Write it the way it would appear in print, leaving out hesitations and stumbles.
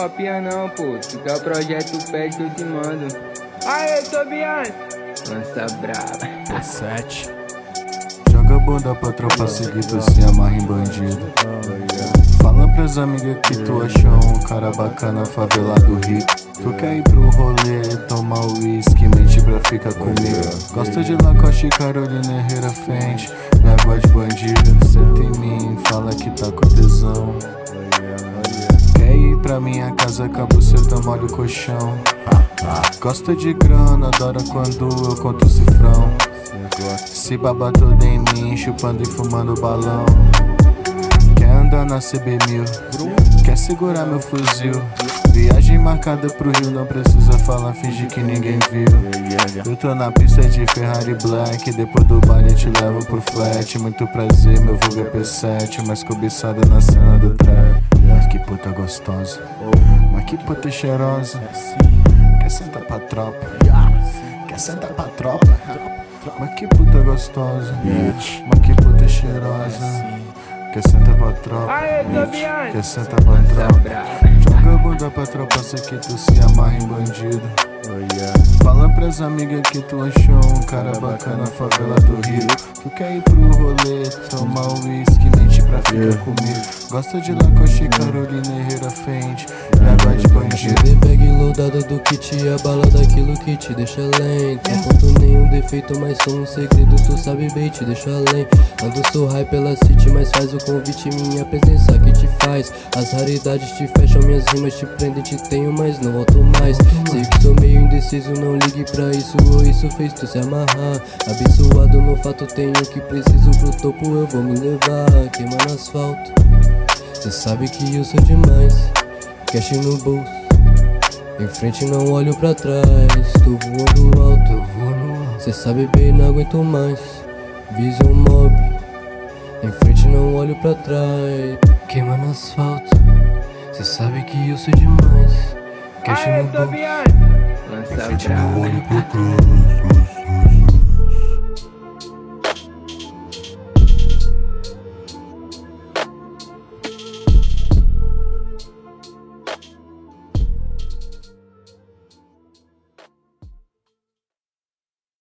copia não, pô. Tu quer o projeto pede que eu te mando. Aê, Tobias! Lança brava. P7. Joga bunda pra tropa seguir, tu se amarra em bandido. Fala pras amigas que tu achou um cara bacana, favelado rico. Tu quer ir pro rolê, tomar uísque, mentir pra ficar comigo. Gosta de Lacoste, Carolina Herrera Fenty, me água de bandido. Senta em mim, fala que tá com tesão. Quer ir pra minha casa, cabuceta, molha o colchão. Gosta de grana, adora quando eu conto o cifrão. Se baba toda em mim, chupando e fumando balão. Quer andar na CB1000, quer segurar meu fuzil. Viagem marcada pro Rio, não precisa falar, fingir que ninguém viu. Eu tô na pista de Ferrari Black, depois do baile te levo pro flat. Muito prazer, meu vulgo é P7, mais cobiçada na cena do trap. Que puta gostosa, mas que puta cheirosa. Quer sentar pra tropa, quer sentar pra tropa. Mas que puta gostosa, mas que puta cheirosa. Quer sentar pra tropa, quer sentar pra tropa. Joga a bunda pra tropa, sei que tu se amarra em bandido. Fala pras amigas que tu achou um cara bacana, favela do Rio. Tu quer ir pro rolê, tomar uísque, mentir pra ficar comigo. Gosta de Lacoste, Carolina Herrera Fenty, me água de bandido. Bag loadada do kit, a bala daquilo que te deixa lento. Não conto nenhum defeito, mas sou um segredo, tu sabe bem, te deixo além. Ando sou high pela city, mas faz o convite, minha presença que te faz. As raridades te fecham, minhas rimas te prendem, te tenho, mas não volto mais. Sei que sou meio indeciso, não ligue pra isso, ou isso fez tu se amarrar. Abençoado no fato, tenho o que preciso pro topo, eu vou me levar. Queima no asfalto, cê sabe que eu sou demais. Cash no bolso, em frente não olho pra trás. Tô voando alto, cê sabe bem, não aguento mais. Vision mob, em frente não olho pra trás. Queima no asfalto, cê sabe que eu sou demais. Cash no bolso, Lança em frente não brava. olho pra trás.